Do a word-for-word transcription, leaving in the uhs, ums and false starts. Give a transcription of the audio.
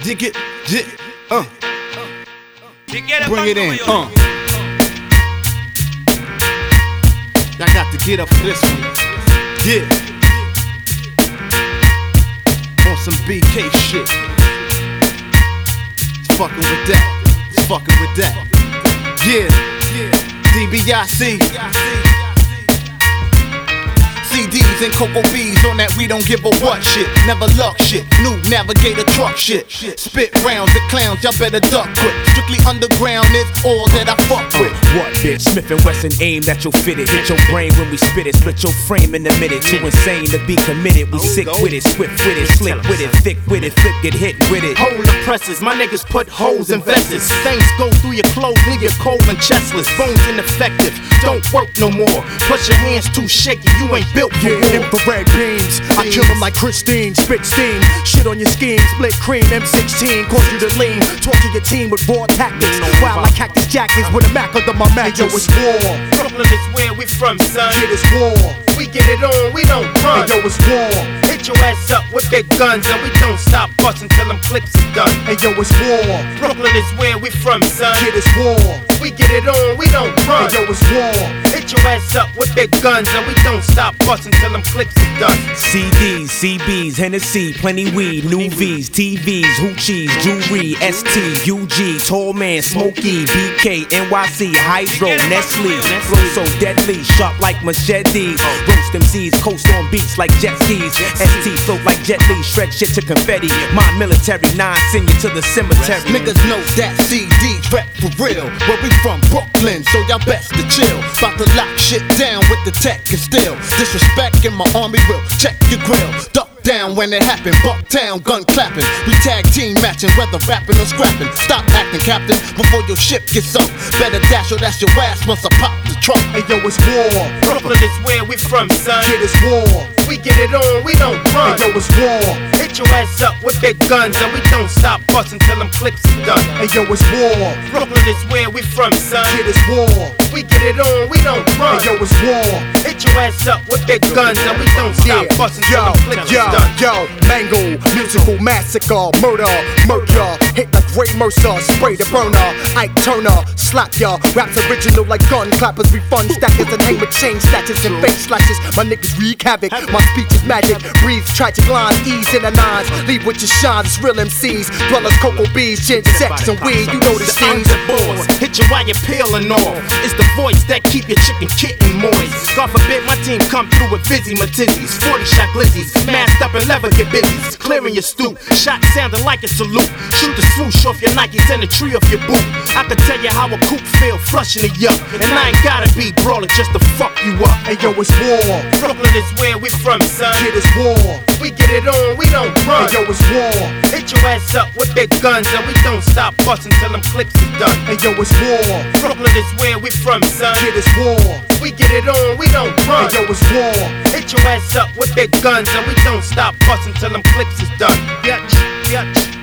Dig it, dig, uh. Bring it in, uh. I got to get up for this one. Yeah. On some B K shit. It's fucking with that. It's fucking with that. Yeah. D B I C. C Ds and Cocoa Bees on that we don't give a what shit. Never luck shit, new navigator truck shit. Spit rounds at clowns, y'all better duck quick. Strictly underground is all that I fuck with. Uh, what bitch? Smith and Wesson aim that you'll fit it. Hit your brain when we spit it, split your frame in a minute. Too insane to be committed, we sick with it, swift with it, slick with it, thick with it, flip get hit with it. Hold the presses, my niggas put holes in vests. Things go through your clothes, leave you cold and chestless. Bones ineffective, don't work no more. Plus your hands too shaky, you ain't built for war. Yeah, infrared beams, I kill them like Christine. Spit steam, shit on your scheme, split cream, M sixteen, cause you to lean. Torture your team with raw tactics. Wild like Cactus Jackets with a Mac under my mattress. Yo, it's war. Brooklyn is where we from, son. Shit is war. We get it on, we don't run. Hey, yo, it's war. Hit your ass up with big guns and we don't stop bustin' till them clips are done. Hey, yo, it's war. Brooklyn is where we from, son. Shit is war. We get it on, we don't run. Hey, yo, it's war. Hit your ass up with big guns and we don't stop bustin' till them clips are done. C Ds, C Bs, Hennessy, plenty weed, new Vs, T Vs, hoochies, jewelry, S T, U G, Tall Man, Smokey, B K, N Y C, Hydro, Nestle, flow so deadly, sharp like machetes, roast M Cs, coast on beats like jet skis, S T float like Jet Li, shred shit to confetti, my military, nine send you to the cemetery. Niggas know that C Ds rap for real. Where we from, Brooklyn, so y'all best to chill. About to lock shit down with the tech and still. Disrespect in my army will check your grill. Duck down when it happen, Bucktown, gun clapping. We tag team matching, whether rapping or scrapping. Stop acting, captain, before your ship gets sunk. Better dash or that's your ass once I pop the trunk. Hey, yo, it's war. Brooklyn is where we from, son. Shit is war. We get it on, we don't run. Hey, yo, it's war. Hit your ass up with big guns and we don't stop bustin' till them clips are done. Hey, yo, it's war. Brooklyn is where we from, son. Shit is war. We get it on, we don't run. Hey, yo, it's war. Hit your ass up with big guns and we don't stop Yeah. bustin' till Yo, them clips yo, are done. yo, mangle, musical massacre, murder, murder, hit like Ray Mercer, spray the burner, Ike Turner, slap ya, raps original like gun clappers, we fun stackers and hang with chain snatchers and face slashes. My niggas wreak havoc, my speech is magic, breathe tragic lines, ease in the nines, leave with your shines, it's real M Cs, dwellers, cocoa bees, gin, sex and weed, you know the scenes. The boss, hit you while you're peeling off. It's the voice that keep your chicken kitten moist. God forbid my team come through with busy Matizzies, forty shot glizzies, masked up and leather get busy. Clearing your stoop, shot sounding like a salute. Shoot the swoosh off your Nikes and the tree off your boot. I could tell you how a coupe feel flushing it up, and I ain't gotta be brawling just to fuck you up. Hey, yo, it's war. Brooklyn is where we from, son. Shit is war. We get it on, we don't run. Hey, yo, it's war. Hit your ass up with big guns and we don't stop bustin' till them clips are done. Hey, yo, it's war. Brooklyn is where we from, son. Shit is war. We get it on, we don't run. Hey, yo, it's war. Hit your ass up with big guns and we don't stop bustin' till them clips is done. Bitch, bitch.